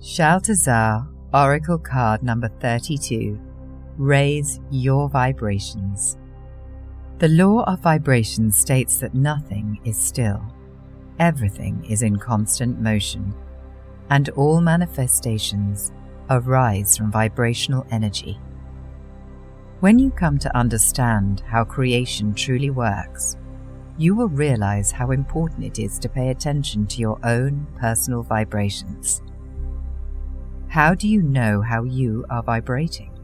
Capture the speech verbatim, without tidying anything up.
Shaltazar, Oracle card number thirty-two. Raise your vibrations. The law of vibration states that nothing is still. Everything is in constant motion, and all manifestations arise from vibrational energy. When you come to understand how creation truly works, you will realize how important it is to pay attention to your own personal vibrations. How do you know how you are vibrating?